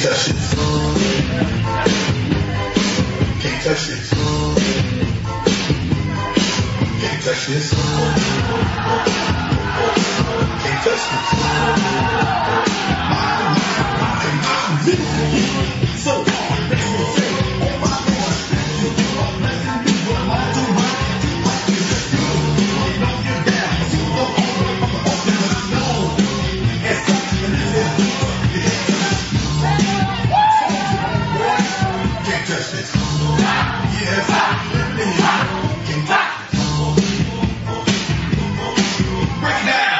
touch this. Can't touch this. Can't touch this. Can't touch this. So hard, makes me say, oh my Lord, you are blessing me with all too much. It's good. You know you're down. You know all the know. It's something in this is. Can't touch this. Yes, I'm living here. Can't touch this. Break it down.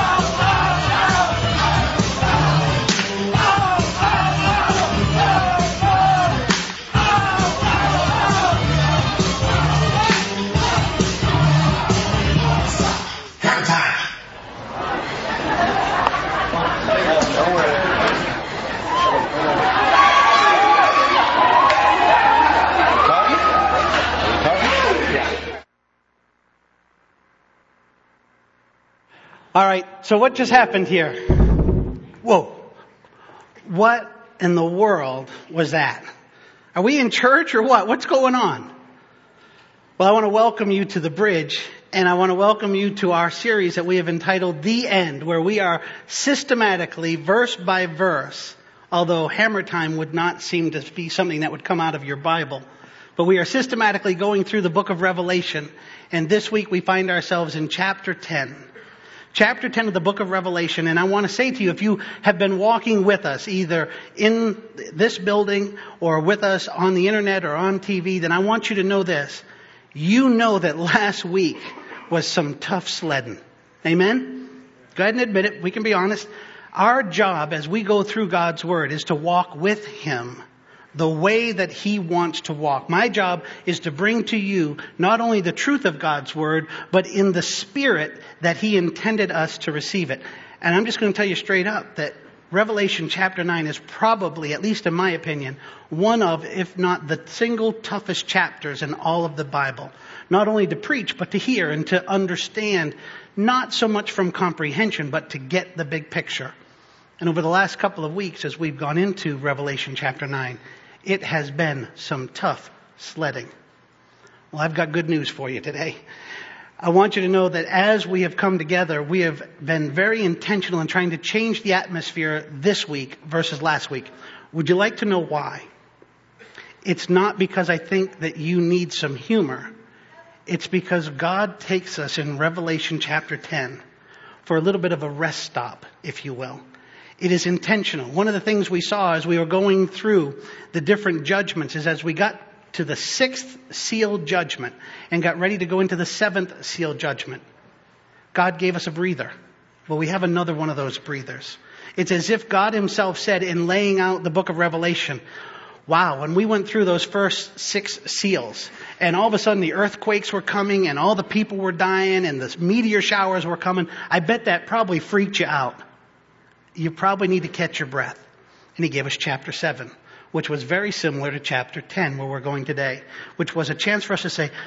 All right, so what just happened here? Whoa. What in the world was that? Are we in church or what? What's going on? Well, I want to welcome you to the bridge, and I want to welcome you to our series that we have entitled The End, where we are systematically, verse by verse, although hammer time would not seem to be something that would come out of your Bible, but we are systematically going through the book of Revelation, and this week we find ourselves in chapter 10. Chapter 10 of the book of Revelation, and I want to say to you, if you have been walking with us, either in this building or with us on the internet or on TV, then I want you to know this. You know that last week was some tough sledding. Amen? Go ahead and admit it. We can be honest. Our job as we go through God's Word is to walk with Him the way that He wants to walk. My job is to bring to you not only the truth of God's Word, but in the spirit that He intended us to receive it. And I'm just going to tell you straight up that Revelation chapter 9 is probably, at least in my opinion, one of, if not the single toughest chapters in all of the Bible. Not only to preach, but to hear and to understand, not so much from comprehension, but to get the big picture. And over the last couple of weeks, as we've gone into Revelation chapter 9, it has been some tough sledding. Well, I've got good news for you today. I want you to know that as we have come together, we have been very intentional in trying to change the atmosphere this week versus last week. Would you like to know why? It's not because I think that you need some humor. It's because God takes us in Revelation chapter 10 for a little bit of a rest stop, if you will. It is intentional. One of the things we saw as we were going through the different judgments is as we got to the 6th seal judgment and got ready to go into the 7th seal judgment, God gave us a breather. Well, we have another one of those breathers. It's as if God Himself said in laying out the book of Revelation, wow, when we went through those first 6 seals and all of a sudden the earthquakes were coming and all the people were dying and the meteor showers were coming, I bet that probably freaked you out. You probably need to catch your breath. And He gave us chapter 7, which was very similar to chapter 10, where we're going today, which was a chance for us to say,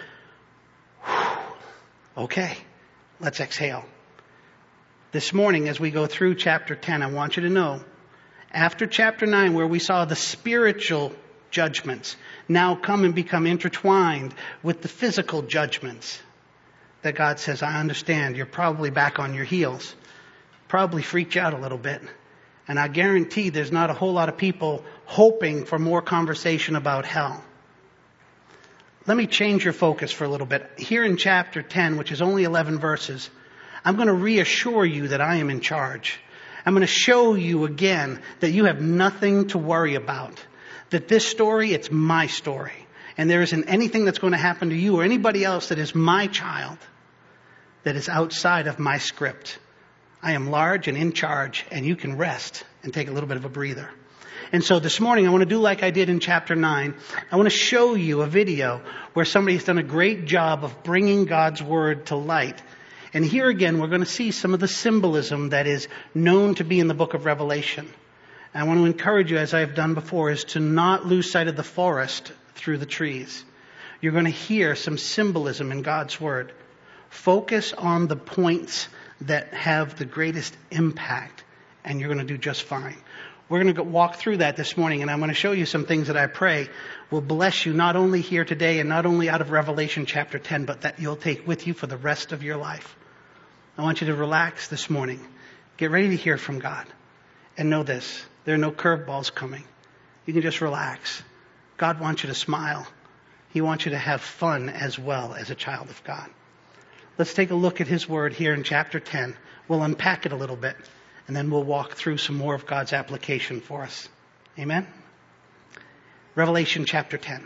okay, let's exhale. This morning, as we go through chapter 10, I want you to know, after chapter 9, where we saw the spiritual judgments now come and become intertwined with the physical judgments, that God says, I understand, you're probably back on your heels. Probably freaked you out a little bit. And I guarantee there's not a whole lot of people hoping for more conversation about hell. Let me change your focus for a little bit. Here in chapter 10, which is only 11 verses, I'm going to reassure you that I am in charge. I'm going to show you again that you have nothing to worry about. That this story, it's my story. And there isn't anything that's going to happen to you or anybody else that is my child that is outside of my script. I am large and in charge, and you can rest and take a little bit of a breather. And so this morning, I want to do like I did in chapter 9. I want to show you a video where somebody's done a great job of bringing God's Word to light. And here again, we're going to see some of the symbolism that is known to be in the book of Revelation. And I want to encourage you, as I've done before, is to not lose sight of the forest through the trees. You're going to hear some symbolism in God's Word. Focus on the points that have the greatest impact and you're going to do just fine. We're going to walk through that this morning, and I'm going to show you some things that I pray will bless you not only here today and not only out of Revelation chapter 10, but that you'll take with you for the rest of your life. I want you to relax this morning. Get ready to hear from God. And know this, there are no curveballs coming. You can just relax. God wants you to smile. He wants you to have fun as well as a child of God. Let's take a look at His Word here in chapter 10. We'll unpack it a little bit, and then we'll walk through some more of God's application for us. Amen? Revelation chapter 10.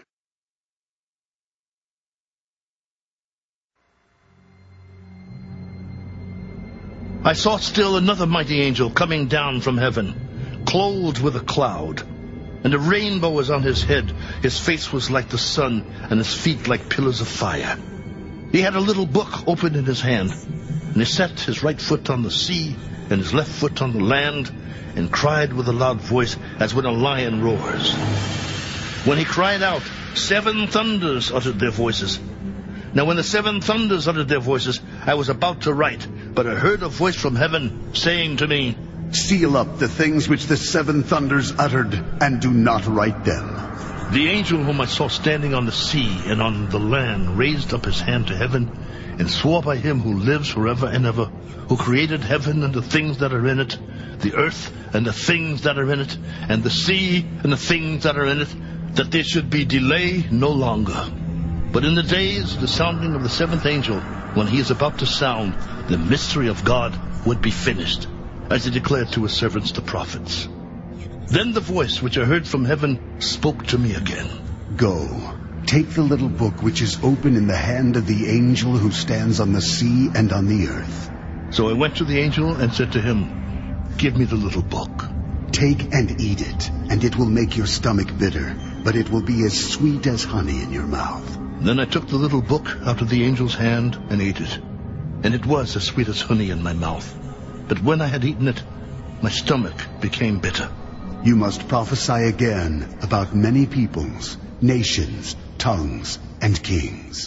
I saw still another mighty angel coming down from heaven, clothed with a cloud, and a rainbow was on his head. His face was like the sun, and his feet like pillars of fire. He had a little book open in his hand, and he set his right foot on the sea, and his left foot on the land, and cried with a loud voice, as when a lion roars. When he cried out, 7 thunders uttered their voices. Now when the 7 thunders uttered their voices, I was about to write, but I heard a voice from heaven saying to me, Seal up the things which the 7 thunders uttered, and do not write them. The angel whom I saw standing on the sea and on the land raised up his hand to heaven, and swore by him who lives forever and ever, who created heaven and the things that are in it, the earth and the things that are in it, and the sea and the things that are in it, that there should be delay no longer. But in the days of the sounding of the 7th angel, when he is about to sound, the mystery of God would be finished, as he declared to his servants the prophets. Then the voice which I heard from heaven spoke to me again. Go, take the little book which is open in the hand of the angel who stands on the sea and on the earth. So I went to the angel and said to him, Give me the little book. Take and eat it, and it will make your stomach bitter, but it will be as sweet as honey in your mouth. Then I took the little book out of the angel's hand and ate it, and it was as sweet as honey in my mouth. But when I had eaten it, my stomach became bitter. You must prophesy again about many peoples, nations, tongues, and kings.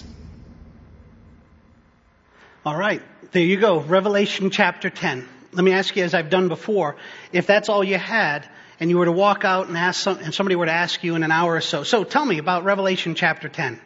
All right, there you go. Revelation chapter 10. Let me ask you, as I've done before, if that's all you had, and you were to walk out and and somebody were to ask you in an hour or so, so tell me about Revelation chapter 10.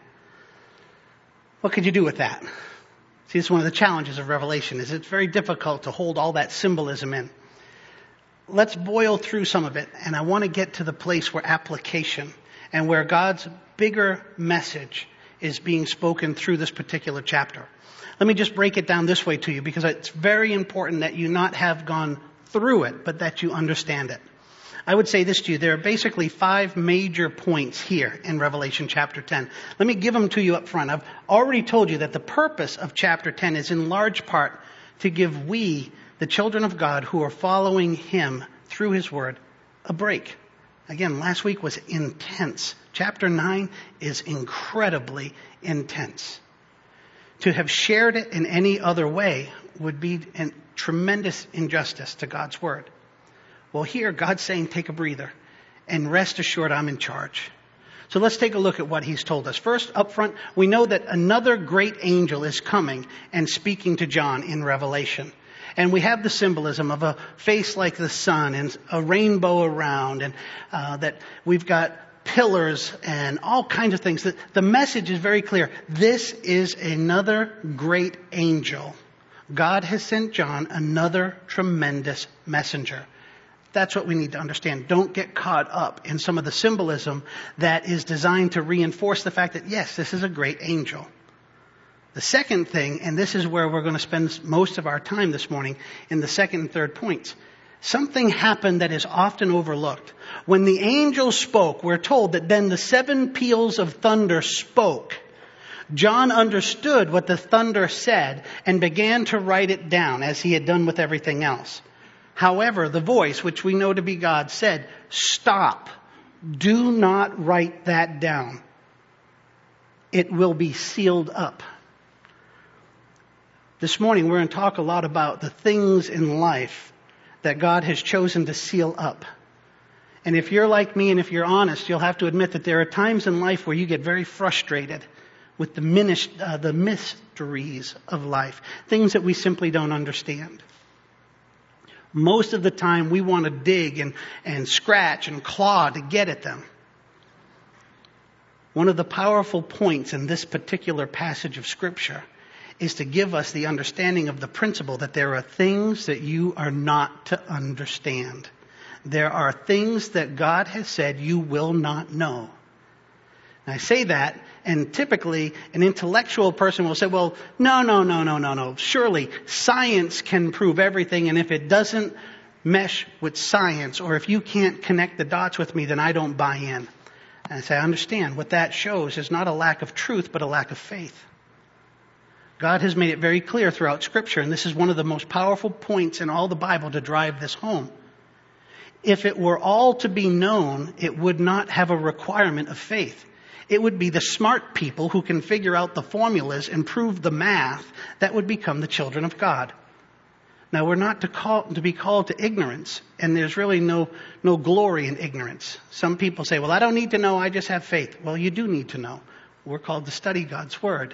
What could you do with that? See, it's one of the challenges of Revelation, is it's very difficult to hold all that symbolism in. Let's boil through some of it, and I want to get to the place where application and where God's bigger message is being spoken through this particular chapter. Let me just break it down this way to you, because it's very important that you not have gone through it, but that you understand it. I would say this to you. There are basically 5 major points here in Revelation chapter 10. Let me give them to you up front. I've already told you that the purpose of chapter 10 is in large part to give we, the children of God who are following Him through His Word, a break. Again, last week was intense. Chapter 9 is incredibly intense. To have shared it in any other way would be a tremendous injustice to God's Word. Well, here God's saying, take a breather and rest assured I'm in charge. So let's take a look at what He's told us. First, up front, we know that another great angel is coming and speaking to John in Revelation. And we have the symbolism of a face like the sun and a rainbow around, and that we've got pillars and all kinds of things. The message is very clear. This is another great angel. God has sent John another tremendous messenger. That's what we need to understand. Don't get caught up in some of the symbolism that is designed to reinforce the fact that, yes, this is a great angel. The second thing, and this is where we're going to spend most of our time this morning in the second and third points. Something happened that is often overlooked. When the angel spoke, we're told that then the 7 peals of thunder spoke. John understood what the thunder said and began to write it down, as he had done with everything else. However, the voice, which we know to be God, said, stop. Do not write that down. It will be sealed up. This morning we're going to talk a lot about the things in life that God has chosen to seal up. And if you're like me and if you're honest, you'll have to admit that there are times in life where you get very frustrated with the mysteries of life. Things that we simply don't understand. Most of the time we want to dig and scratch and claw to get at them. One of the powerful points in this particular passage of Scripture is to give us the understanding of the principle that there are things that you are not to understand. There are things that God has said you will not know. And I say that, and typically an intellectual person will say, well, no. Surely science can prove everything, and if it doesn't mesh with science, or if you can't connect the dots with me, then I don't buy in. And I say, I understand. What that shows is not a lack of truth, but a lack of faith. God has made it very clear throughout Scripture, and this is one of the most powerful points in all the Bible to drive this home. If it were all to be known, it would not have a requirement of faith. It would be the smart people who can figure out the formulas and prove the math that would become the children of God. Now, we're not to be called to ignorance, and there's really no glory in ignorance. Some people say, well, I don't need to know, I just have faith. Well, you do need to know. We're called to study God's Word.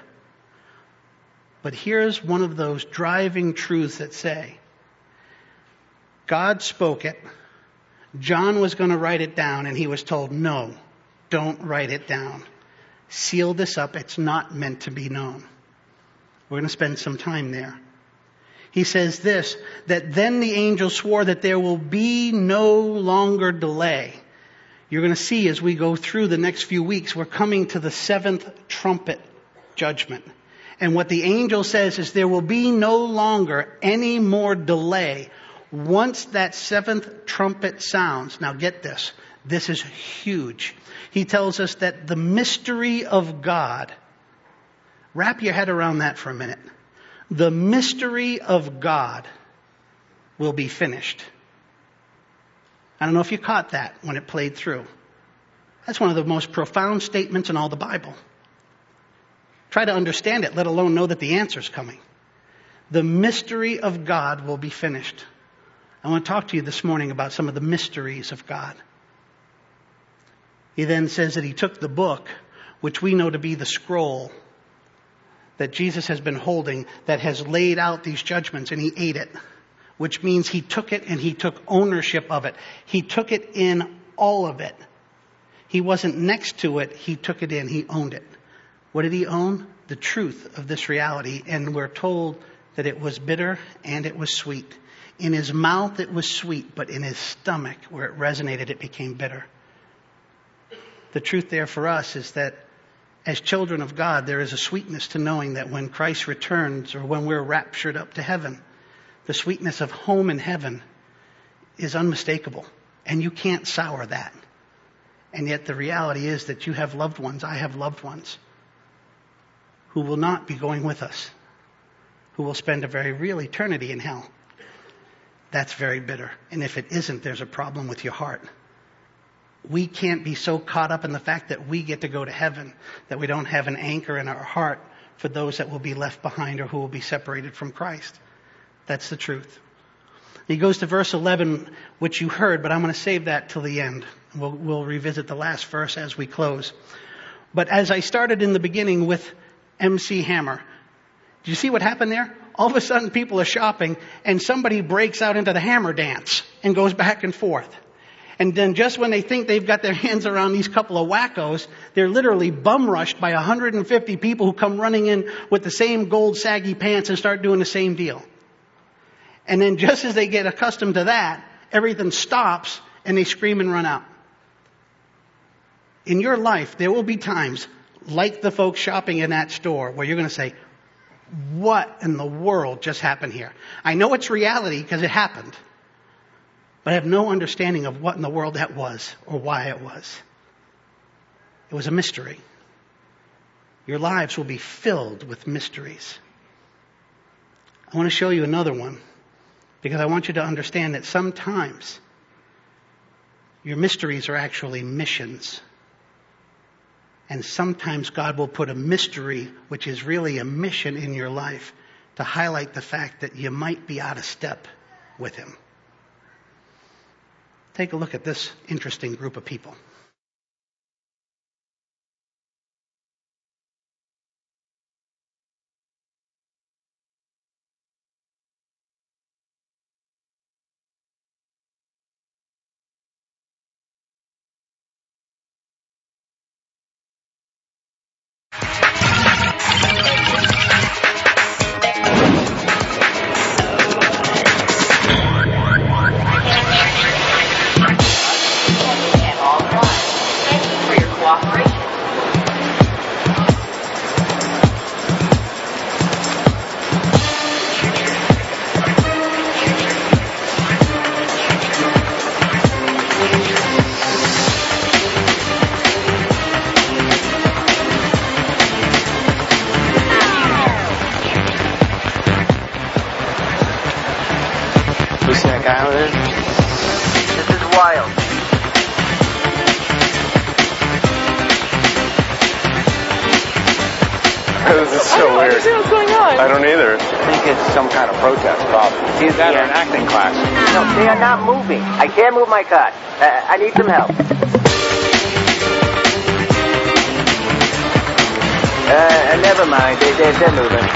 But here's one of those driving truths that say, God spoke it, John was going to write it down, and he was told, no, don't write it down. Seal this up, it's not meant to be known. We're going to spend some time there. He says this, that then the angel swore that there will be no longer delay. You're going to see as we go through the next few weeks, we're coming to the 7th trumpet judgment. And what the angel says is there will be no longer any more delay once that 7th trumpet sounds. Now get this. This is huge. He tells us that the mystery of God, wrap your head around that for a minute. The mystery of God will be finished. I don't know if you caught that when it played through. That's one of the most profound statements in all the Bible. Try to understand it, let alone know that the answer's coming. The mystery of God will be finished. I want to talk to you this morning about some of the mysteries of God. He then says that he took the book, which we know to be the scroll that Jesus has been holding, that has laid out these judgments, and he ate it, which means he took it and he took ownership of it. He took it in all of it. He wasn't next to it. He took it in. He owned it. What did he own? The truth of this reality. And we're told that it was bitter and it was sweet. In his mouth it was sweet, but in his stomach, where it resonated, it became bitter. The truth there for us is that as children of God, there is a sweetness to knowing that when Christ returns or when we're raptured up to heaven, the sweetness of home in heaven is unmistakable. And you can't sour that. And yet the reality is that you have loved ones, I have loved ones, who will not be going with us, who will spend a very real eternity in hell. That's very bitter. And if it isn't, there's a problem with your heart. We can't be so caught up in the fact that we get to go to heaven that we don't have an anchor in our heart for those that will be left behind or who will be separated from Christ. That's the truth. He goes to verse 11, which you heard, but I'm going to save that till the end. We'll revisit the last verse as we close. But as I started in the beginning with MC Hammer, do you see what happened there? All of a sudden people are shopping and somebody breaks out into the hammer dance and goes back and forth. And then just when they think they've got their hands around these couple of wackos, they're literally bum rushed by 150 people who come running in with the same gold saggy pants and start doing the same deal. And then just as they get accustomed to that, everything stops and they scream and run out. In your life, there will be times like the folks shopping in that store where you're going to say, what in the world just happened here? I know it's reality because it happened. But I have no understanding of what in the world that was or why it was. It was a mystery. Your lives will be filled with mysteries. I want to show you another one because I want you to understand that sometimes your mysteries are actually missions. And sometimes God will put a mystery, which is really a mission in your life, to highlight the fact that you might be out of step with Him. Take a look at this interesting group of people. Kyle. This is wild. This is so weird. I don't understand what's going on. I don't either. I think it's some kind of protest, probably. Is that an acting class? No, they are not moving. I can't move my cart. I need some help. Never mind. They're moving.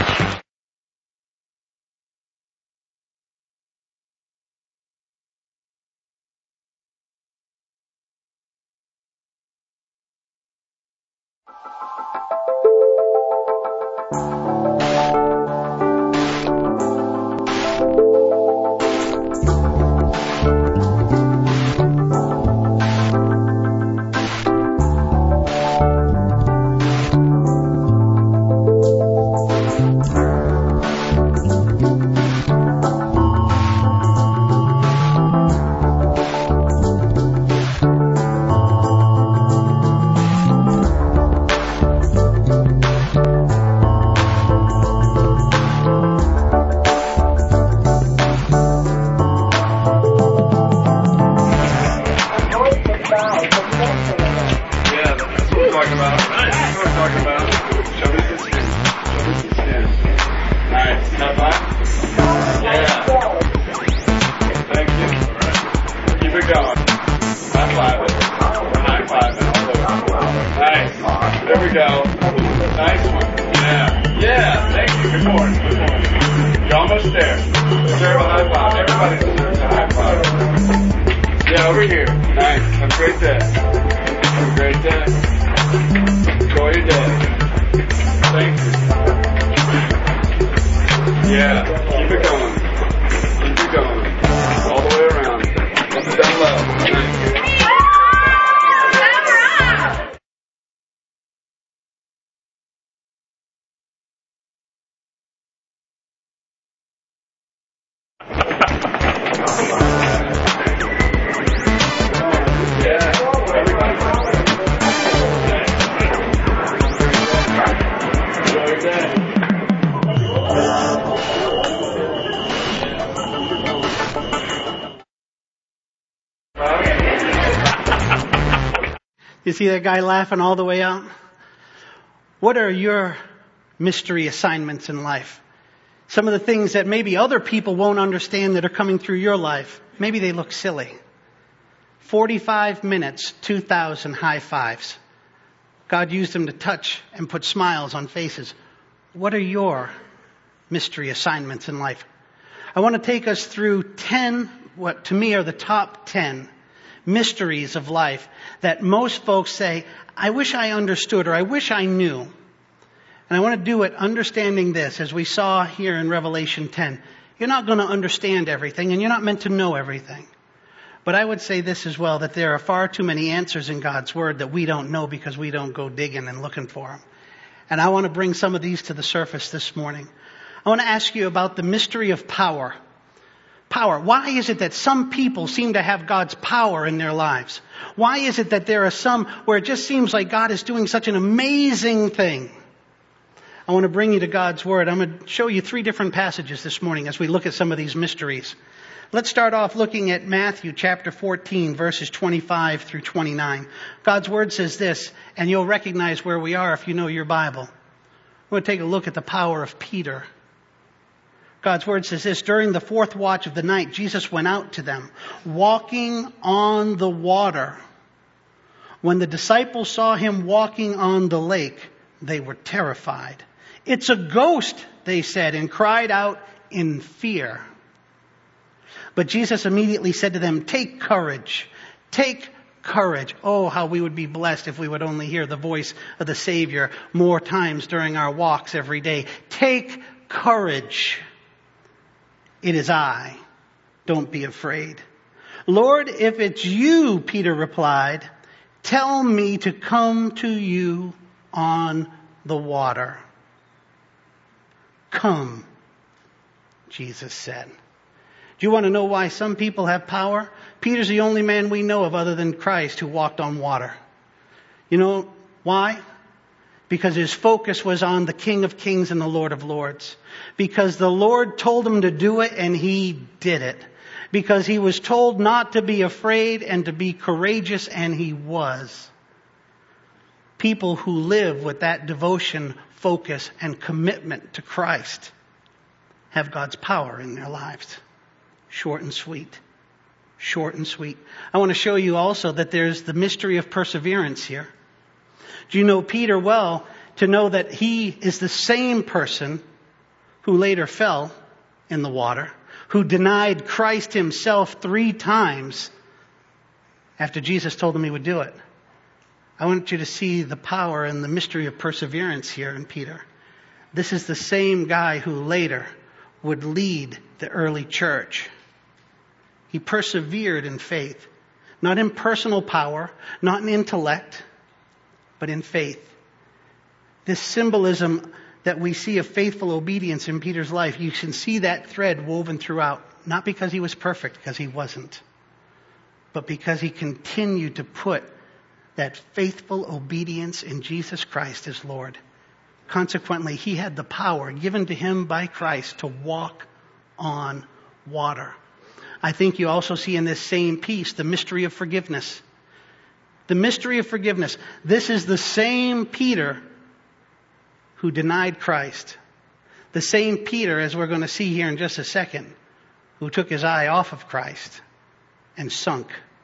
You see that guy laughing all the way out? What are your mystery assignments in life? Some of the things that maybe other people won't understand that are coming through your life. Maybe they look silly. 45 minutes, 2,000 high fives. God used them to touch and put smiles on faces. What are your mystery assignments in life? I want to take us through 10, what to me are the top 10 mysteries of life that most folks say, I wish I understood or I wish I knew. And I want to do it understanding this, as we saw here in Revelation 10. You're not going to understand everything and you're not meant to know everything. But I would say this as well, that there are far too many answers in God's Word that we don't know because we don't go digging and looking for them. And I want to bring some of these to the surface this morning. I want to ask you about the mystery of power. Power. Why is it that some people seem to have God's power in their lives? Why is it that there are some where it just seems like God is doing such an amazing thing? I want to bring you to God's Word. I'm going to show you 3 different passages this morning as we look at some of these mysteries. Let's start off looking at Matthew chapter 14, verses 25 through 29. God's Word says this, and you'll recognize where we are if you know your Bible. We're going to take a look at the power of Peter. God's Word says this, during the 4th watch of the night, Jesus went out to them, walking on the water. When the disciples saw him walking on the lake, they were terrified. It's a ghost, they said, and cried out in fear. But Jesus immediately said to them, take courage. Take courage. Oh, how we would be blessed if we would only hear the voice of the Savior more times during our walks every day. Take courage. It is I. Don't be afraid. Lord, if it's you, Peter replied, tell me to come to you on the water. Come, Jesus said. Do you want to know why some people have power? Peter's the only man we know of other than Christ who walked on water. You know why? Because his focus was on the King of Kings and the Lord of Lords. Because the Lord told him to do it and he did it. because he was told not to be afraid and to be courageous, and he was. People who live with that devotion, focus, and commitment to Christ have God's power in their lives. Short and sweet. Short and sweet. I want to show you also that there's the mystery of perseverance here. Do you know Peter well to know that he is the same person who later fell in the water, who denied Christ himself 3 times after Jesus told him he would do it? I want you to see the power and the mystery of perseverance here in Peter. This is the same guy who later would lead the early church. He persevered in faith, not in personal power, not in intellect, but in faith. This symbolism that we see of faithful obedience in Peter's life, you can see that thread woven throughout, not because he was perfect, because he wasn't, but because he continued to put that faithful obedience in Jesus Christ as Lord. Consequently, he had the power given to him by Christ to walk on water. I think you also see in this same piece the mystery of forgiveness. The mystery of forgiveness. This is the same Peter who denied Christ. The same Peter, as we're going to see here in just a second, who took his eye off of Christ and sunk.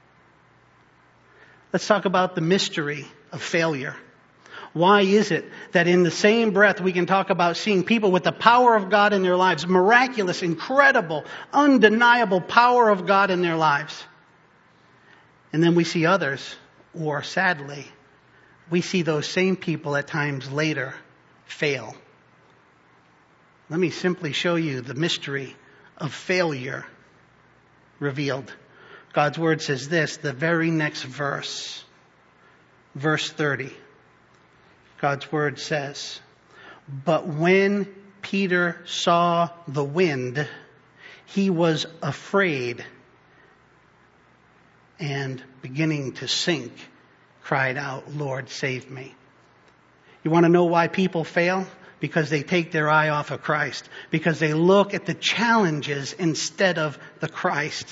Let's talk about the mystery of failure. Why is it that in the same breath we can talk about seeing people with the power of God in their lives, miraculous, incredible, undeniable power of God in their lives, and then we see others, or sadly, we see those same people at times later fail? Let me simply show you the mystery of failure revealed. God's word says this, the very next verse, verse 30. God's word says, but when Peter saw the wind, he was afraid and beginning to sink, cried out, Lord, save me. You want to know why people fail? Because they take their eye off of Christ. Because they look at the challenges instead of the Christ.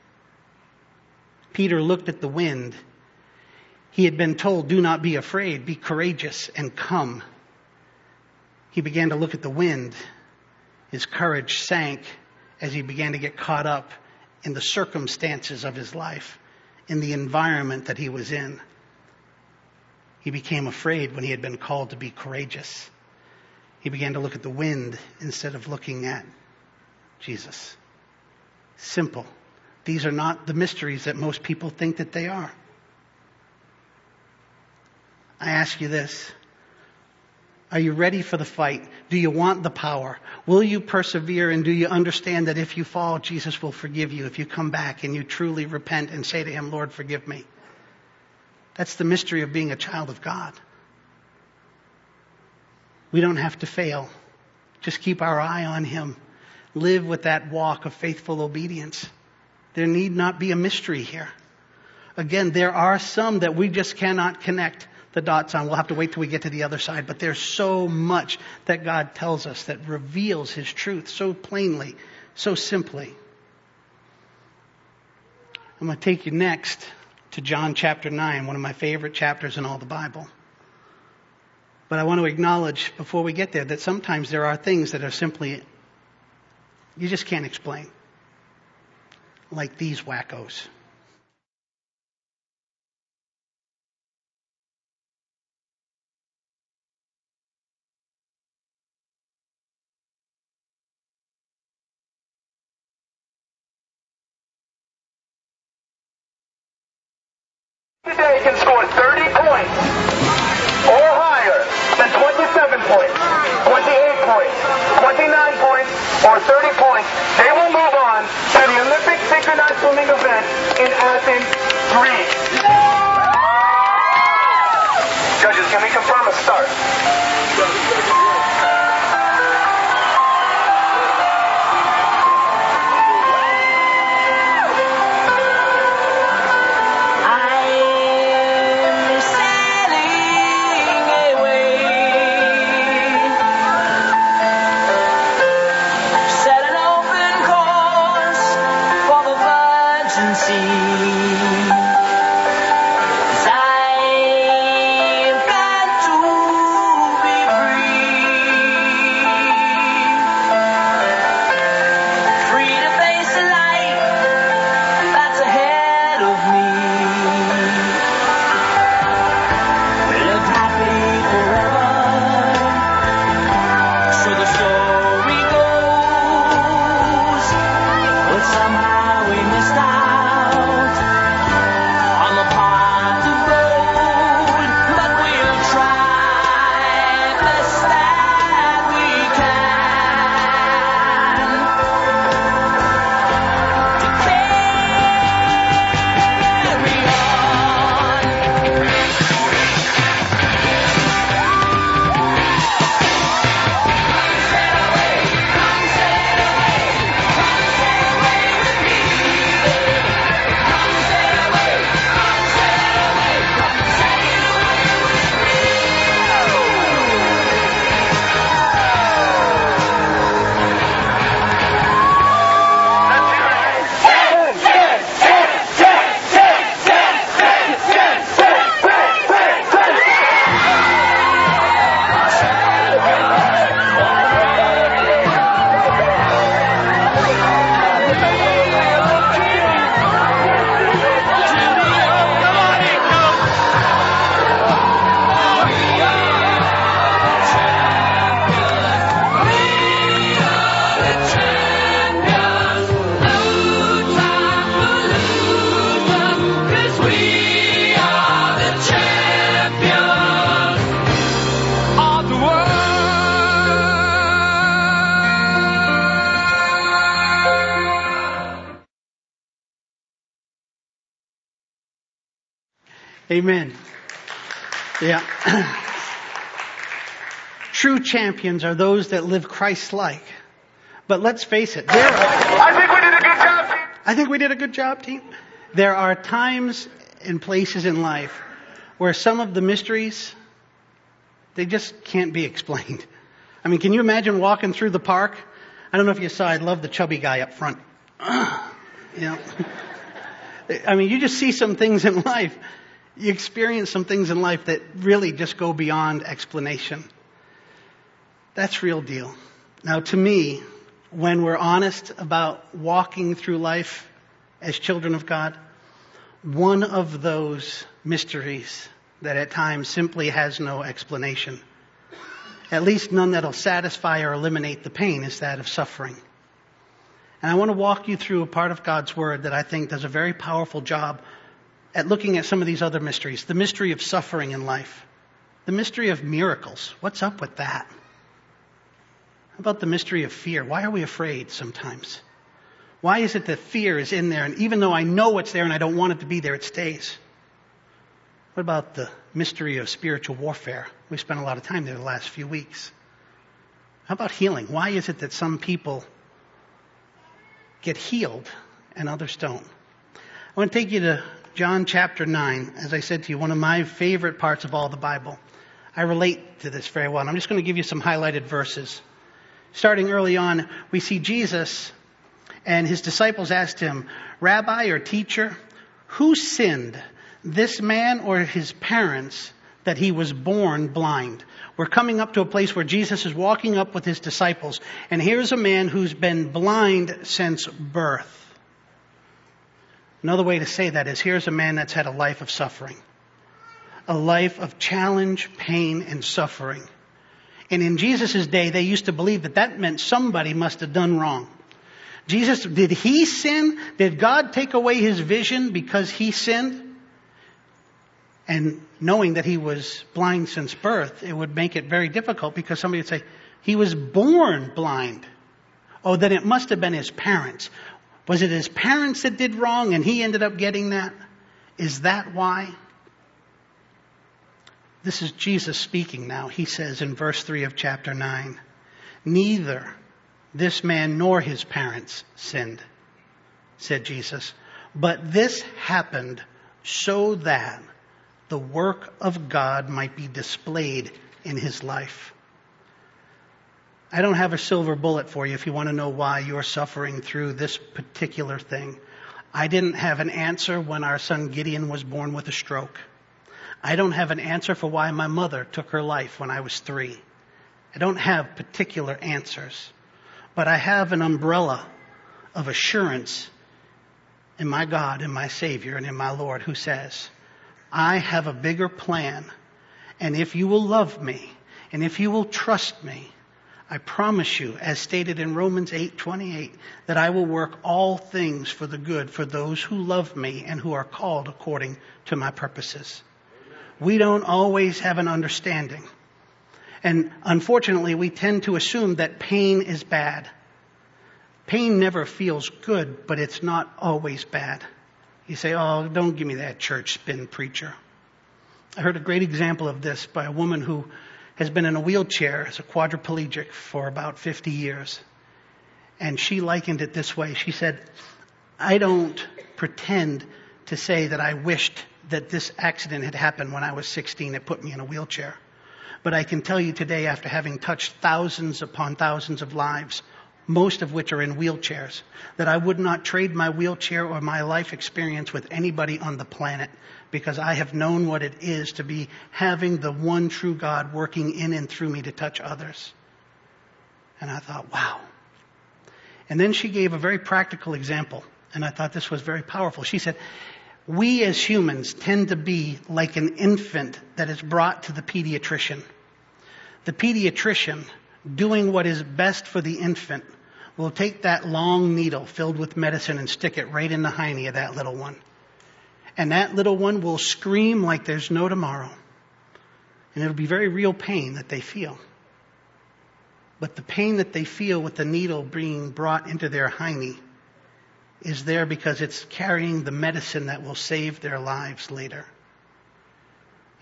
Peter looked at the wind. He had been told, do not be afraid, be courageous and come. He began to look at the wind. His courage sank as he began to get caught up in the circumstances of his life, in the environment that he was in. He became afraid when he had been called to be courageous. He began to look at the wind instead of looking at Jesus. Simple. These are not the mysteries that most people think that they are. I ask you this. Are you ready for the fight? Do you want the power? Will you persevere, and do you understand that if you fall, Jesus will forgive you if you come back and you truly repent and say to him, Lord, forgive me? That's the mystery of being a child of God. We don't have to fail. Just keep our eye on him. Live with that walk of faithful obedience. There need not be a mystery here. Again, there are some that we just cannot connect the dots on. We'll have to wait till we get to the other side. But there's so much that God tells us that reveals his truth so plainly, so simply. I'm going to take you next to John chapter 9, one of my favorite chapters in all the Bible. But I want to acknowledge before we get there that sometimes there are things that are simply, you just can't explain. Like these wackos. Today can score 30 points or higher than 27 points, 28 points, 29 points, or 30 points. They will move on to the Olympic synchronized swimming event in Athens, Greece. Judges, can we confirm a start? Set an open course for the Amen. Yeah. True champions are those that live Christ-like. But let's face it, I think we did a good job, team. I think we did a good job, team. There are times and places in life where some of the mysteries, they just can't be explained. I mean, can you imagine walking through the park? I don't know if you saw, I love the chubby guy up front. You know, I mean, you just see some things in life. You experience some things in life that really just go beyond explanation. That's real deal. Now, to me, when we're honest about walking through life as children of God, one of those mysteries that at times simply has no explanation, at least none that'll satisfy or eliminate the pain, is that of suffering. And I want to walk you through a part of God's Word that I think does a very powerful job at looking at some of these other mysteries. The mystery of suffering in life. The mystery of miracles. What's up with that? How about the mystery of fear? Why are we afraid sometimes? Why is it that fear is in there, and even though I know it's there and I don't want it to be there, it stays? What about the mystery of spiritual warfare? We've spent a lot of time there the last few weeks. How about healing? Why is it that some people get healed and others don't? I want to take you to John chapter 9. As I said to you, one of my favorite parts of all the Bible. I relate to this very well. And I'm just going to give you some highlighted verses. Starting early on, we see Jesus and his disciples asked him, "Rabbi," or teacher, "who sinned, this man or his parents, that he was born blind?" We're coming up to a place where Jesus is walking up with his disciples, and here's a man who's been blind since birth. Another way to say that is, here's a man that's had a life of suffering. A life of challenge, pain, and suffering. And in Jesus' day, they used to believe that that meant somebody must have done wrong. Jesus, did he sin? Did God take away his vision because he sinned? And knowing that he was blind since birth, it would make it very difficult, because somebody would say, he was born blind. Oh, then it must have been his parents. Was it his parents that did wrong and he ended up getting that? Is that why? This is Jesus speaking now. He says in verse 3 of chapter 9, "Neither this man nor his parents sinned," said Jesus, "but this happened so that the work of God might be displayed in his life." I don't have a silver bullet for you if you want to know why you're suffering through this particular thing. I didn't have an answer when our son Gideon was born with a stroke. I don't have an answer for why my mother took her life when I was 3. I don't have particular answers. But I have an umbrella of assurance in my God and my Savior and in my Lord, who says, I have a bigger plan. And if you will love me, and if you will trust me, I promise you, as stated in Romans 8:28, that I will work all things for the good for those who love me and who are called according to my purposes. We don't always have an understanding. And unfortunately, we tend to assume that pain is bad. Pain never feels good, but it's not always bad. You say, oh, don't give me that church spin, preacher. I heard a great example of this by a woman who has been in a wheelchair as a quadriplegic for about 50 years. And she likened it this way. She said, I don't pretend to say that I wished that this accident had happened when I was 16. It put me in a wheelchair. But I can tell you today, after having touched thousands upon thousands of lives, most of which are in wheelchairs, that I would not trade my wheelchair or my life experience with anybody on the planet, because I have known what it is to be having the one true God working in and through me to touch others. And I thought, wow. And then she gave a very practical example, and I thought this was very powerful. She said, we as humans tend to be like an infant that is brought to the pediatrician. The pediatrician, doing what is best for the infant, will take that long needle filled with medicine and stick it right in the hiney of that little one. And that little one will scream like there's no tomorrow. And it'll be very real pain that they feel. But the pain that they feel with the needle being brought into their hiney is there because it's carrying the medicine that will save their lives later.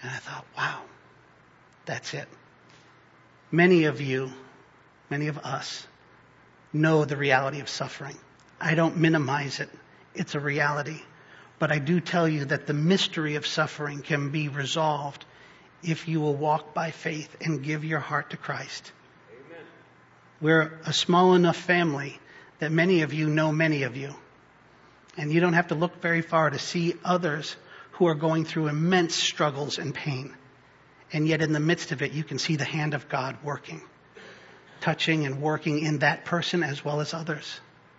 And I thought, wow, that's it. Many of you, many of us, know the reality of suffering. I don't minimize it. It's a reality. But I do tell you that the mystery of suffering can be resolved if you will walk by faith and give your heart to Christ. Amen. We're a small enough family that many of you know many of you. And you don't have to look very far to see others who are going through immense struggles and pain. And yet in the midst of it, you can see the hand of God working, touching and working in that person as well as others.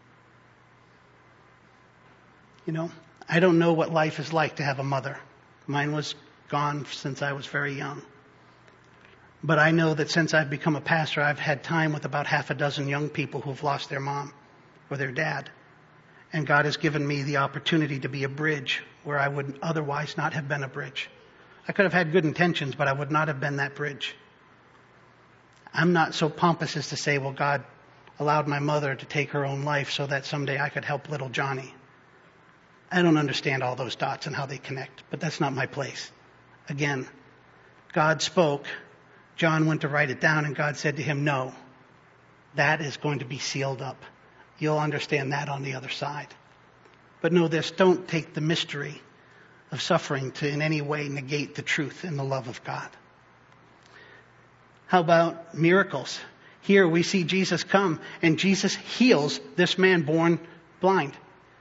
You know, I don't know what life is like to have a mother. Mine was gone since I was very young. But I know that since I've become a pastor, I've had time with about half a dozen young people who've lost their mom or their dad. And God has given me the opportunity to be a bridge where I would otherwise not have been a bridge. I could have had good intentions, but I would not have been that bridge. I'm not so pompous as to say, well, God allowed my mother to take her own life so that someday I could help little Johnny. I don't understand all those dots and how they connect, but that's not my place. Again, God spoke. John went to write it down, and God said to him, no, that is going to be sealed up. You'll understand that on the other side. But know this, don't take the mystery of suffering to in any way negate the truth and the love of God. How about miracles? Here we see Jesus come, and Jesus heals this man born blind.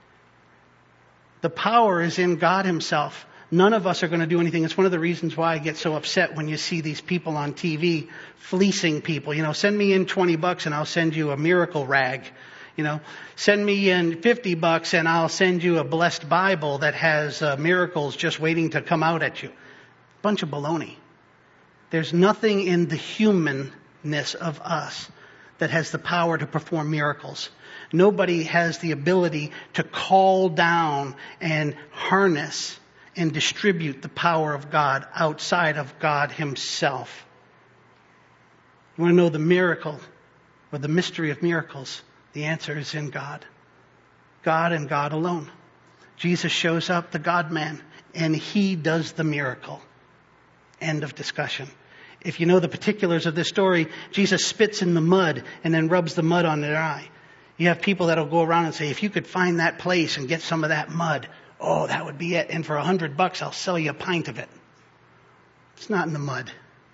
The power is in God himself. None of us are going to do anything. It's one of the reasons why I get so upset when you see these people on TV fleecing people. You know, send me in $20 and I'll send you a miracle rag. You know, send me in $50 and I'll send you a blessed Bible that has miracles just waiting to come out at you. Bunch of baloney. There's nothing in the humanness of us that has the power to perform miracles. Nobody has the ability to call down and harness and distribute the power of God outside of God himself. You want to know the miracle or the mystery of miracles? The answer is in God. God and God alone. Jesus shows up, the God-man, and he does the miracle. End of discussion. If you know the particulars of this story, Jesus spits in the mud and then rubs the mud on their eye. You have people that'll go around and say, if you could find that place and get some of that mud, oh, that would be it. And for $100, I'll sell you a pint of it. It's not in the mud.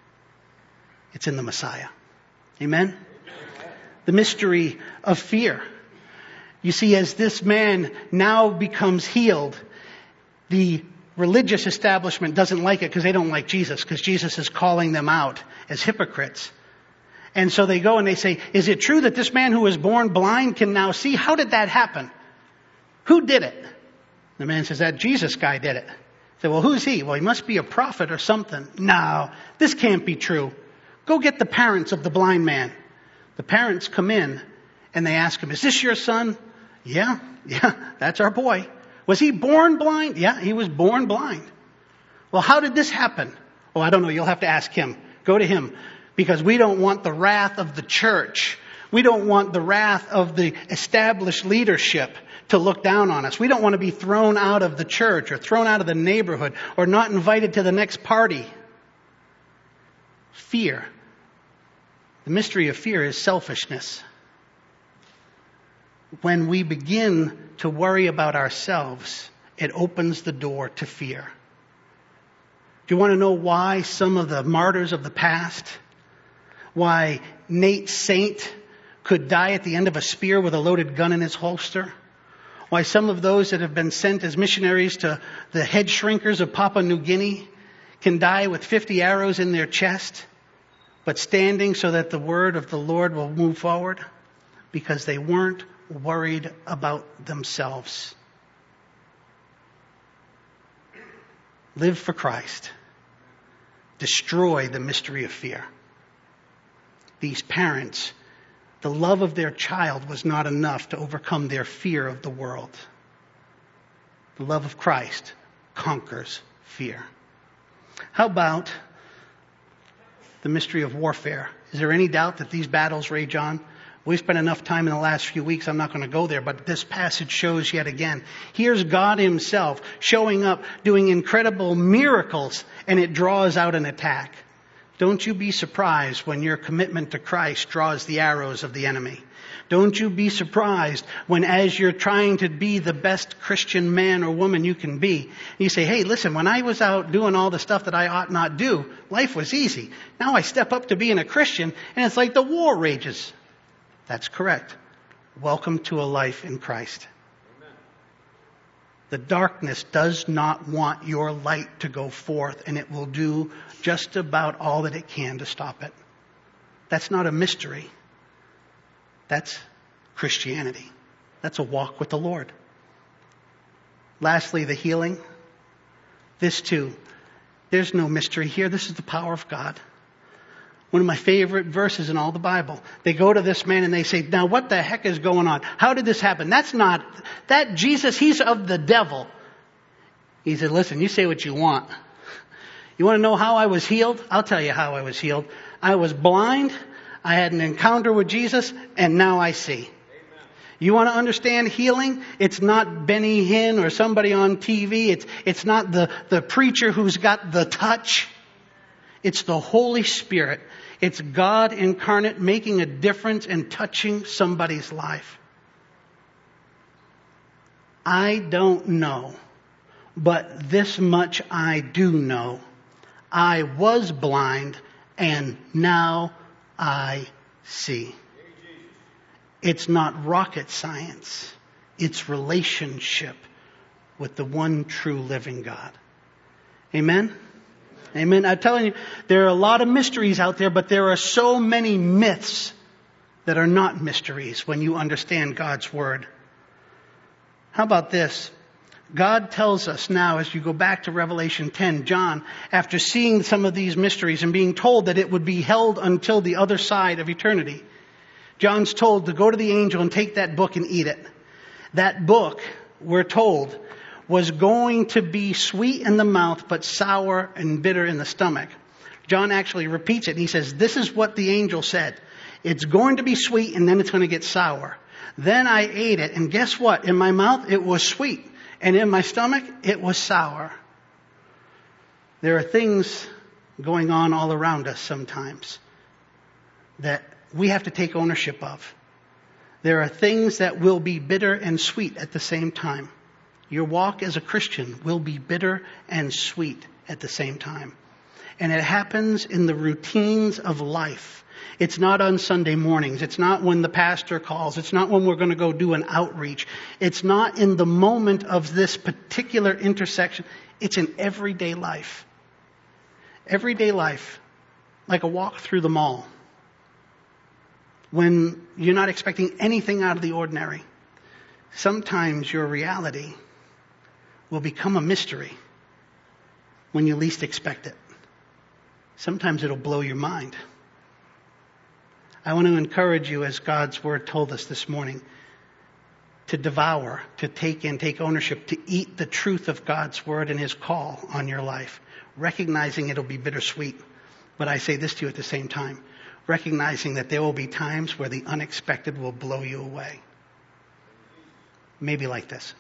It's in the Messiah. Amen? The mystery of fear. You see, as this man now becomes healed, the religious establishment doesn't like it because they don't like Jesus, because Jesus is calling them out as hypocrites. And so they go and they say, is it true that this man who was born blind can now see? How did that happen? Who did it? The man says, that Jesus guy did it. They say, well, who's he? Well, he must be a prophet or something. No, this can't be true. Go get the parents of the blind man. The parents come in and they ask him, is this your son? Yeah, that's our boy. Was he born blind? Yeah, he was born blind. Well, how did this happen? Oh, I don't know. You'll have to ask him. Go to him. Because we don't want the wrath of the church. We don't want the wrath of the established leadership to look down on us. We don't want to be thrown out of the church or thrown out of the neighborhood or not invited to the next party. Fear. The mystery of fear is selfishness. When we begin to worry about ourselves, it opens the door to fear. Do you want to know why some of the martyrs of the past, why Nate Saint could die at the end of a spear with a loaded gun in his holster? Why some of those that have been sent as missionaries to the head shrinkers of Papua New Guinea can die with 50 arrows in their chest, but standing so that the word of the Lord will move forward? Because they weren't worried about themselves. Live for Christ. Destroy the mystery of fear. These parents, the love of their child was not enough to overcome their fear of the world. The love of Christ conquers fear. How about the mystery of warfare? Is there any doubt that these battles rage on? We spent enough time in the last few weeks, I'm not going to go there, but this passage shows yet again. Here's God himself showing up, doing incredible miracles, and it draws out an attack. Don't you be surprised when your commitment to Christ draws the arrows of the enemy. Don't you be surprised when, as you're trying to be the best Christian man or woman you can be, you say, hey, listen, when I was out doing all the stuff that I ought not do, life was easy. Now I step up to being a Christian, and it's like the war rages. That's correct. Welcome to a life in Christ. Amen. The darkness does not want your light to go forth, and it will do just about all that it can to stop it. That's not a mystery. That's Christianity. That's a walk with the Lord. Lastly, the healing. This too. There's no mystery here. This is the power of God. One of my favorite verses in all the Bible. They go to this man and they say, now what the heck is going on? How did this happen? That Jesus, he's of the devil. He said, listen, you say what you want. You want to know how I was healed? I'll tell you how I was healed. I was blind. I had an encounter with Jesus, and now I see. Amen. You want to understand healing? It's not Benny Hinn or somebody on TV. It's not the preacher who's got the touch. It's the Holy Spirit. It's God incarnate making a difference and touching somebody's life. I don't know, but this much I do know. I was blind, and now I see. It's not rocket science. It's relationship with the one true living God. Amen? Amen. I'm telling you, there are a lot of mysteries out there, but there are so many myths that are not mysteries when you understand God's Word. How about this? God tells us now, as you go back to Revelation 10, John, after seeing some of these mysteries and being told that it would be held until the other side of eternity, John's told to go to the angel and take that book and eat it. That book, we're told, was going to be sweet in the mouth, but sour and bitter in the stomach. John actually repeats it. And he says, this is what the angel said. It's going to be sweet, and then it's going to get sour. Then I ate it, and guess what? In my mouth, it was sweet. And in my stomach, it was sour. There are things going on all around us sometimes that we have to take ownership of. There are things that will be bitter and sweet at the same time. Your walk as a Christian will be bitter and sweet at the same time. And it happens in the routines of life. It's not on Sunday mornings. It's not when the pastor calls. It's not when we're going to go do an outreach. It's not in the moment of this particular intersection. It's in everyday life. Everyday life, like a walk through the mall. When you're not expecting anything out of the ordinary. Sometimes your reality will become a mystery when you least expect it. Sometimes it'll blow your mind. I want to encourage you, as God's Word told us this morning, to devour, to take in, take ownership, to eat the truth of God's Word and His call on your life, recognizing it'll be bittersweet. But I say this to you at the same time, recognizing that there will be times where the unexpected will blow you away. Maybe like this.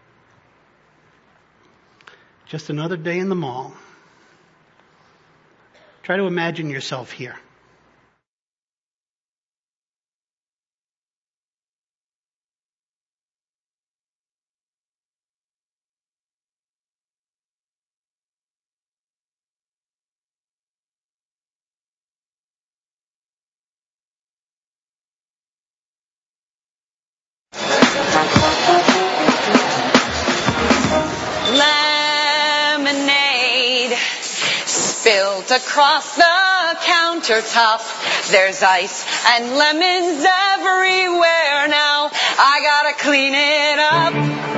Just another day in the mall. Try to imagine yourself here. Lemonade spilled across the countertop. There's ice and lemons everywhere now. I gotta clean it up.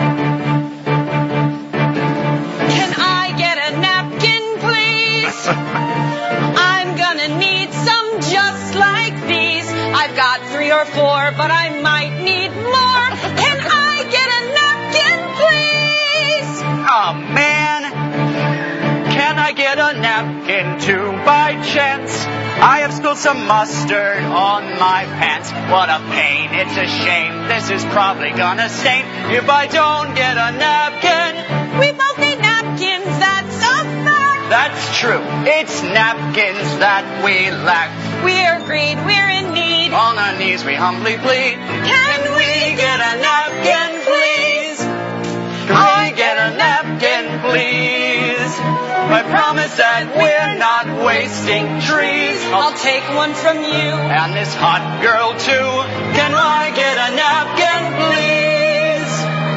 Can I get a napkin, please? I'm gonna need some just like these. I've got 3 or 4, but I might need more. Can I get a napkin, please? Oh, man. Can I get a napkin too by chance? I have spilled Sprinkle some mustard on my pants. What a pain, it's a shame. This is probably gonna stain if I don't get a napkin. We both need napkins, that's a fact. That's true, it's napkins that we lack. We're greed, we're in need. On our knees we humbly plead. Can we get a napkin, please? Can we get a napkin, please? I promise that we're not wasting trees. I'll take one from you. And this hot girl too. Can I get a napkin, please?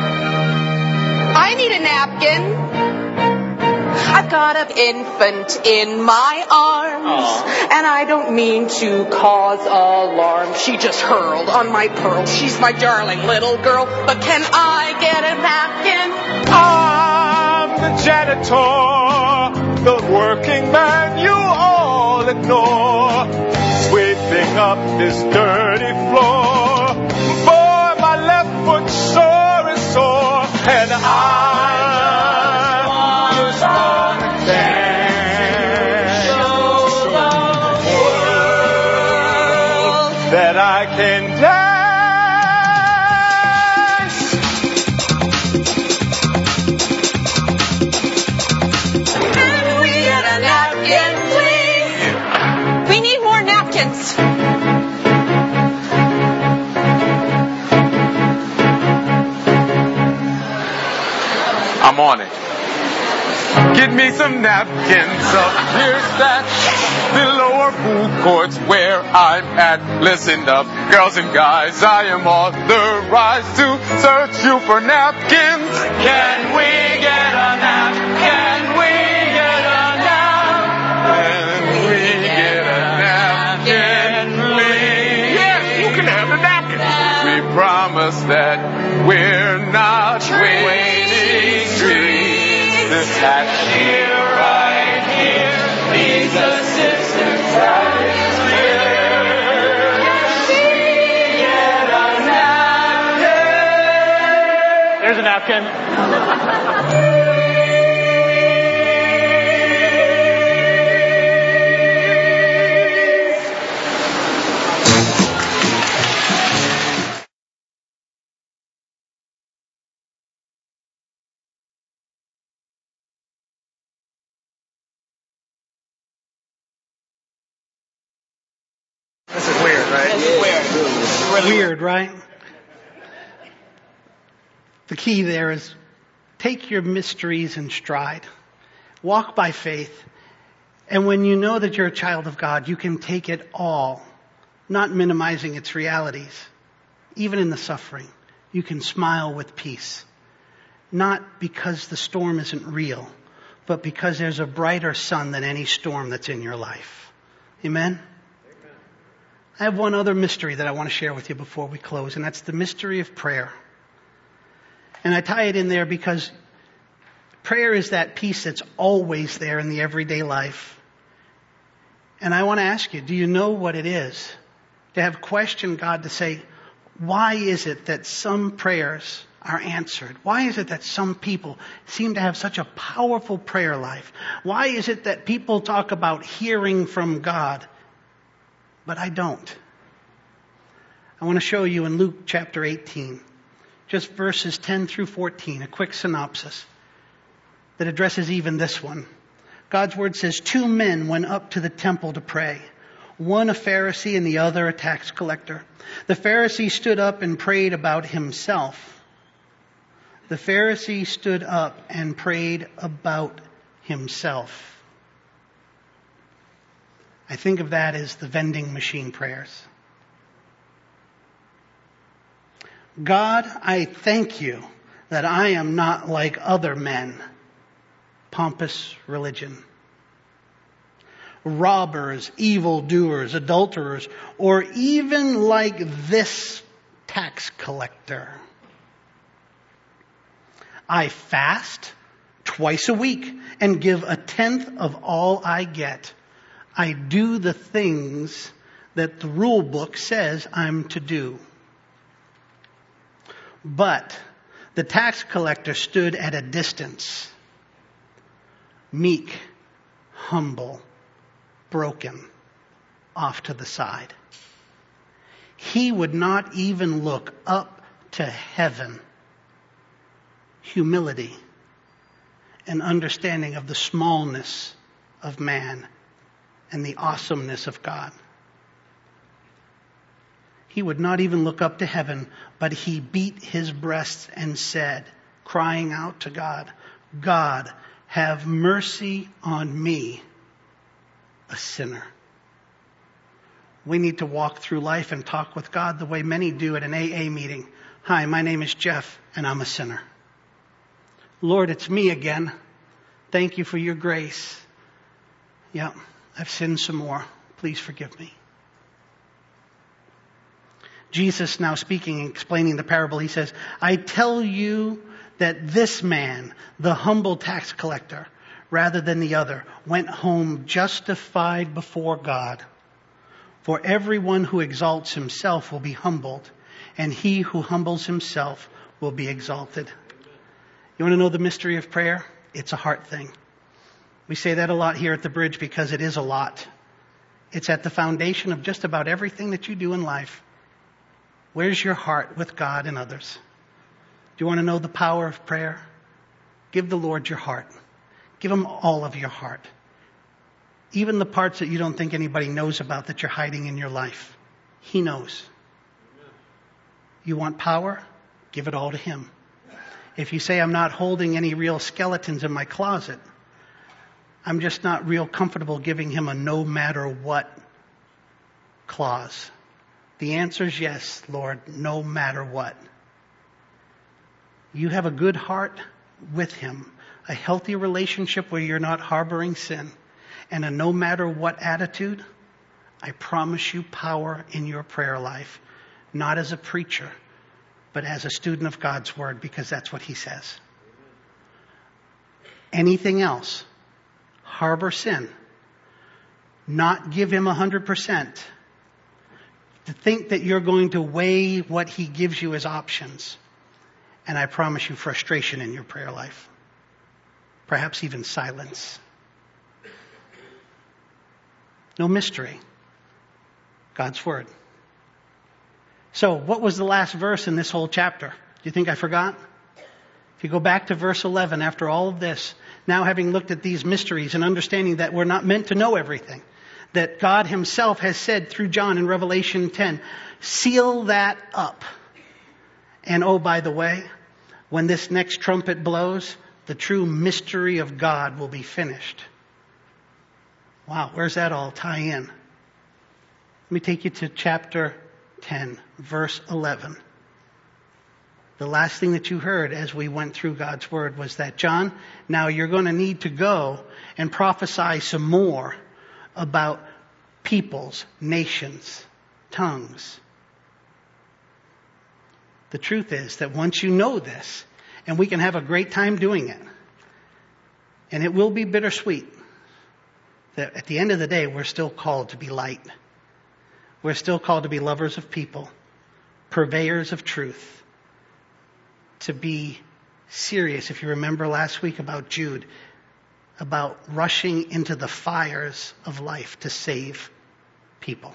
I need a napkin. I've got an infant in my arms, and I don't mean to cause alarm. She just hurled on my pearls. She's my darling little girl, but can I get a napkin? I'm the janitor, the working man you all ignore, sweeping up this dirty floor. Boy, my left foot sure is sore, and I just wanna dance, show the world that I can dance. Can we get a napkin, please? We need more napkins. I'm on it. Get me some napkins up here stacked below our food courts where I'm at. Listen up, girls and guys, I am authorized to search you for napkins. Can we get a napkin? Can we get a napkin? Can we get a napkin, please? Yes, you can have a napkin. We promise that we're not wasting trees. This hat here, right here, needs assistance right here. Can we get a napkin? There's a napkin. This is weird, right? It's weird. Weird, right? The key there is take your mysteries in stride. Walk by faith. And when you know that you're a child of God, you can take it all, not minimizing its realities. Even in the suffering, you can smile with peace. Not because the storm isn't real, but because there's a brighter sun than any storm that's in your life. Amen? I have one other mystery that I want to share with you before we close, and that's the mystery of prayer. And I tie it in there because prayer is that peace that's always there in the everyday life. And I want to ask you, do you know what it is? To have questioned God, to say, why is it that some prayers are answered? Why is it that some people seem to have such a powerful prayer life? Why is it that people talk about hearing from God, but I don't? I want to show you in Luke chapter 18, just verses 10 through 14, a quick synopsis that addresses even this one. God's word says, 2 men went up to the temple to pray, one a Pharisee and the other a tax collector. The Pharisee stood up and prayed about himself. The Pharisee stood up and prayed about himself. I think of that as the vending machine prayers. God, I thank you that I am not like other men. Pompous religion. Robbers, evildoers, adulterers, or even like this tax collector. I fast twice a week and give 1/10 of all I get. I do the things that the rule book says I'm to do. But the tax collector stood at a distance, meek, humble, broken, off to the side. He would not even look up to heaven. Humility and understanding of the smallness of man and the awesomeness of God. He would not even look up to heaven, but he beat his breast and said, crying out to God, God, have mercy on me, a sinner. We need to walk through life and talk with God the way many do at an AA meeting. Hi, my name is Jeff, and I'm a sinner. Lord, it's me again. Thank you for your grace. Yeah, I've sinned some more. Please forgive me. Jesus now speaking and explaining the parable, he says, I tell you that this man, the humble tax collector, rather than the other, went home justified before God. For everyone who exalts himself will be humbled, and he who humbles himself will be exalted. You want to know the mystery of prayer? It's a heart thing. We say that a lot here at the Bridge because it is a lot. It's at the foundation of just about everything that you do in life. Where's your heart with God and others? Do you want to know the power of prayer? Give the Lord your heart. Give him all of your heart. Even the parts that you don't think anybody knows about that you're hiding in your life. He knows. You want power? Give it all to him. If you say, I'm not holding any real skeletons in my closet, I'm just not real comfortable giving him a no matter what clause. The answer is yes, Lord, no matter what. You have a good heart with him, a healthy relationship where you're not harboring sin, and a no matter what attitude. I promise you power in your prayer life, not as a preacher, but as a student of God's word, because that's what he says. Anything else, harbor sin, not give him 100%, to think that you're going to weigh what he gives you as options. And I promise you frustration in your prayer life. Perhaps even silence. No mystery. God's word. So, what was the last verse in this whole chapter? Do you think I forgot? If you go back to verse 11, after all of this, now having looked at these mysteries and understanding that we're not meant to know everything, that God himself has said through John in Revelation 10, seal that up. And oh, by the way, when this next trumpet blows, the true mystery of God will be finished. Wow, where's that all tie in? Let me take you to chapter 10, verse 11. The last thing that you heard as we went through God's word was that, John, now you're going to need to go and prophesy some more about peoples, nations, tongues. The truth is that once you know this, and we can have a great time doing it, and it will be bittersweet, that at the end of the day, we're still called to be light. We're still called to be lovers of people, purveyors of truth, to be serious. If you remember last week about Jude, about rushing into the fires of life to save people.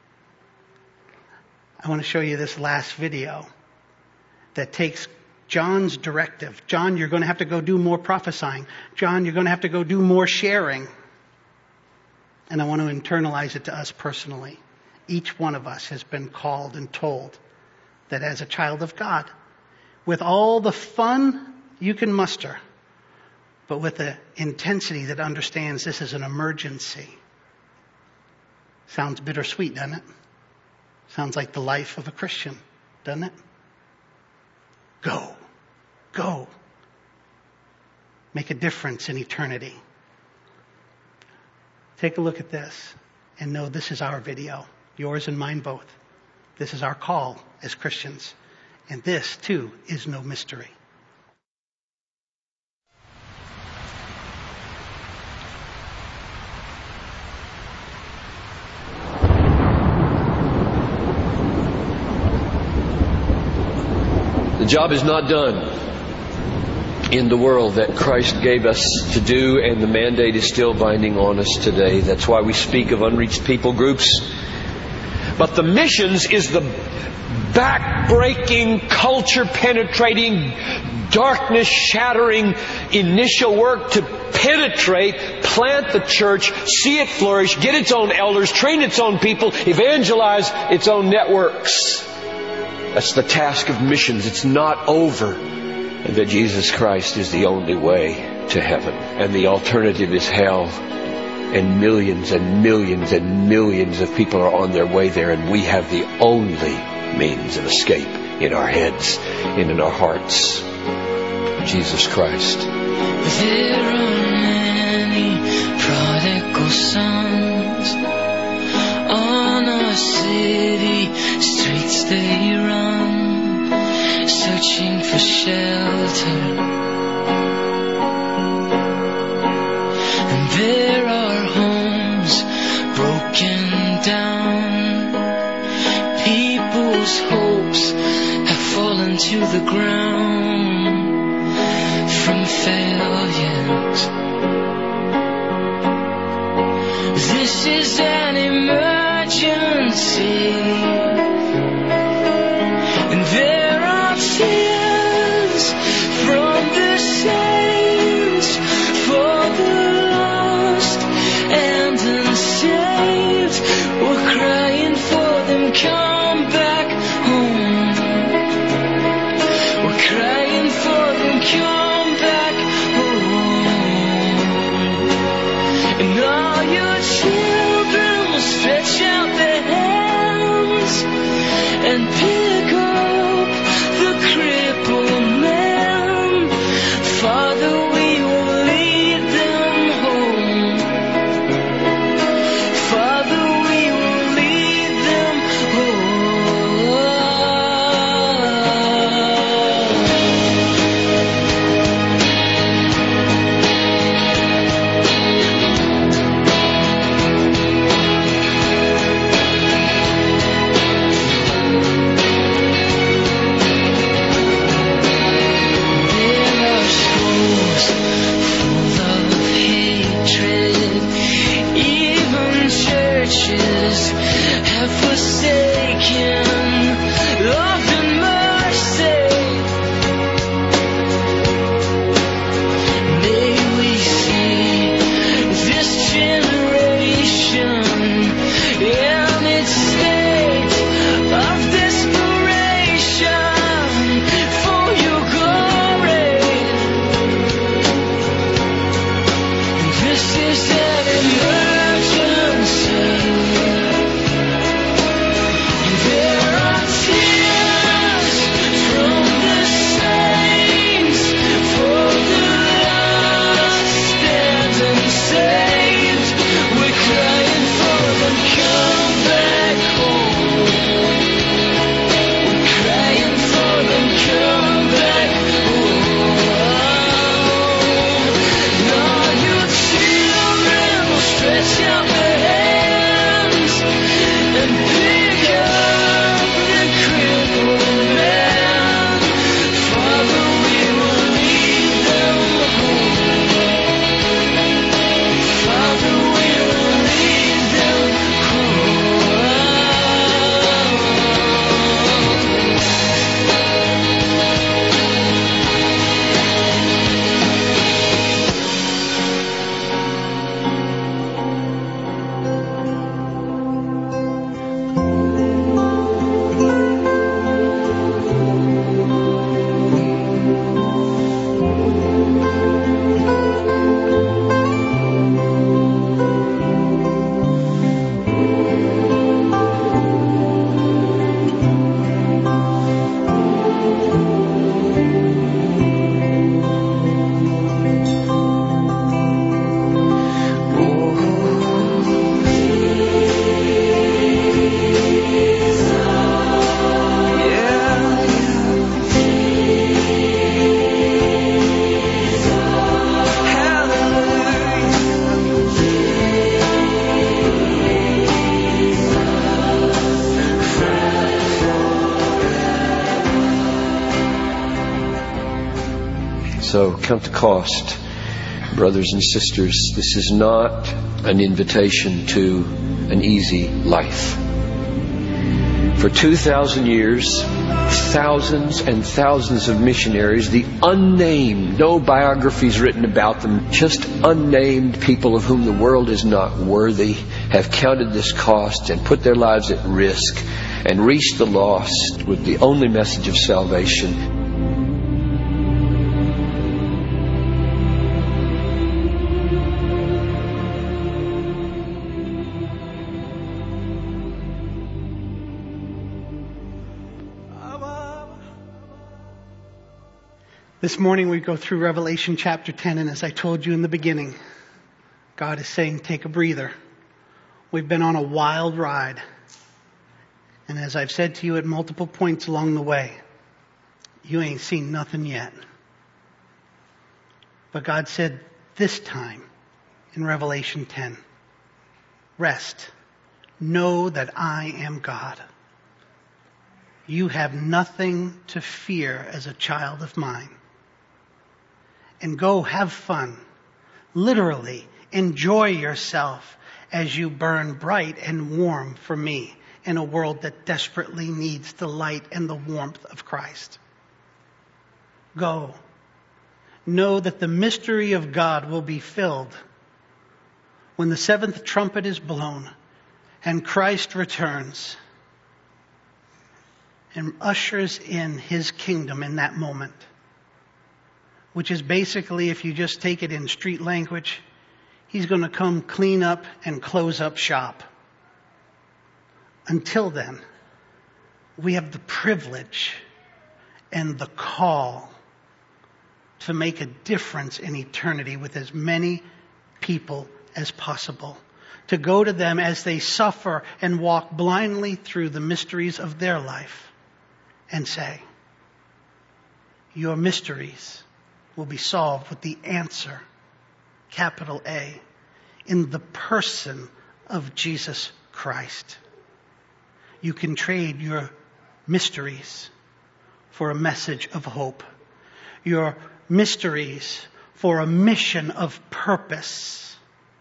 I want to show you this last video that takes John's directive. John, you're going to have to go do more prophesying. John, you're going to have to go do more sharing. And I want to internalize it to us personally. Each one of us has been called and told that as a child of God, with all the fun you can muster, but with the intensity that understands this is an emergency. Sounds bittersweet, doesn't it? Sounds like the life of a Christian, doesn't it? Go. Go. Make a difference in eternity. Take a look at this and know this is our video. Yours and mine both. This is our call as Christians. And this, too, is no mystery. The job is not done. in the world that Christ gave us to do, and the mandate is still binding on us today. That's why we speak of unreached people groups. But the missions is the back-breaking, culture-penetrating, darkness-shattering initial work to penetrate, plant the church, see it flourish, get its own elders, train its own people, evangelize its own networks. That's the task of missions. It's not over. And that Jesus Christ is the only way to heaven. And the alternative is hell. And millions and millions and millions of people are on their way there. And we have the only means of escape in our heads and in our hearts. Jesus Christ. There are many prodigal sons. On our city streets they run, searching for shelter. And there are homes broken down. People's hopes have fallen to the ground from failures. This is an emergency. And there are tears from the saints for the lost and unsaved. We're crying for them, come back home. We're crying for them, come back home. And all your children will stretch out their hands so count the cost. Brothers and sisters, this is not an invitation to an easy life. For 2,000 years, thousands and thousands of missionaries, the unnamed, no biographies written about them, just unnamed people of whom the world is not worthy, have counted this cost and put their lives at risk and reached the lost with the only message of salvation. This morning we go through Revelation chapter 10, and as I told you in the beginning, God is saying, take a breather. We've been on a wild ride. And as I've said to you at multiple points along the way, you ain't seen nothing yet. But God said this time in Revelation 10, rest. Know that I am God. You have nothing to fear as a child of mine. And go have fun. Literally, enjoy yourself as you burn bright and warm for me in a world that desperately needs the light and the warmth of Christ. Go. Know that the mystery of God will be filled when the seventh trumpet is blown and Christ returns and ushers in His kingdom in that moment. Which is basically, if you just take it in street language, He's going to come clean up and close up shop. Until then, we have the privilege and the call to make a difference in eternity with as many people as possible. To go to them as they suffer and walk blindly through the mysteries of their life and say, your mysteries will be solved with the answer, capital A, in the person of Jesus Christ. You can trade your mysteries for a message of hope. Your mysteries for a mission of purpose.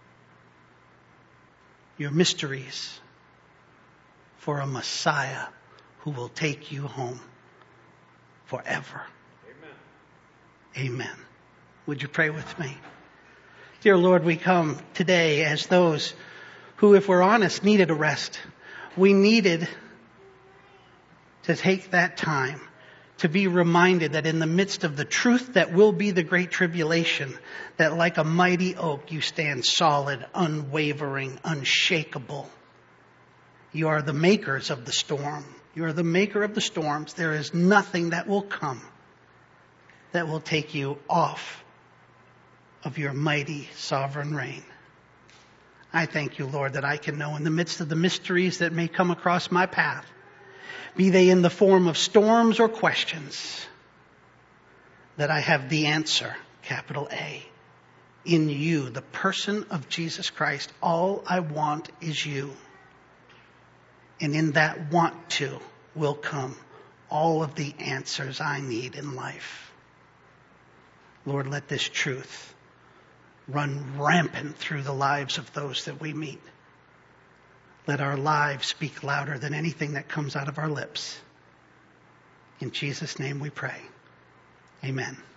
Your mysteries for a Messiah who will take you home forever. Amen. Would you pray with me? Dear Lord, we come today as those who, if we're honest, needed a rest. We needed to take that time to be reminded that in the midst of the truth that will be the great tribulation, that like a mighty oak you stand solid, unwavering, unshakable. You are the makers of the storm. You are the maker of the storms. There is nothing that will come that will take you off of your mighty sovereign reign. I thank you, Lord, that I can know in the midst of the mysteries that may come across my path, be they in the form of storms or questions, that I have the answer, capital A, in you, the person of Jesus Christ. All I want is you. And in that want to will come all of the answers I need in life. Lord, let this truth run rampant through the lives of those that we meet. Let our lives speak louder than anything that comes out of our lips. In Jesus' name we pray. Amen.